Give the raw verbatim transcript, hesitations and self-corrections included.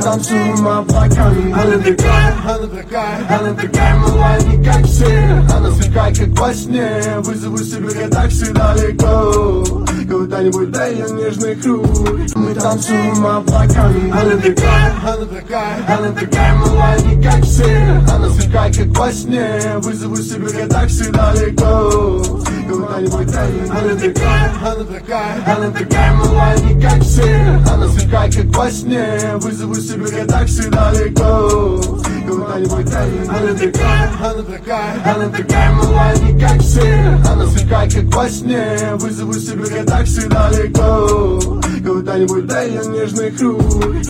танцуем облаками. Она такая, она такая, она такая малая, не как все. Она сверкает, как во сне. Вызову себе такси далеко, куда-нибудь до ее нежных рук. Мы танцуем облаками. Она такая, она такая, она такая малая, не как все. Она сверкает, как во сне. Вызову себе такси далеко, куда-нибудь до ее. Она такая, она такая, она такая малая, не как все. Она сверкает, как во сне. Вызову себе такси далеко, куда-нибудь до ее. Она такая, она такая, она такая малая, не как все. Она сверкает, как во сне. Вызову себе такси далеко, куда-нибудь до ее нежных рук.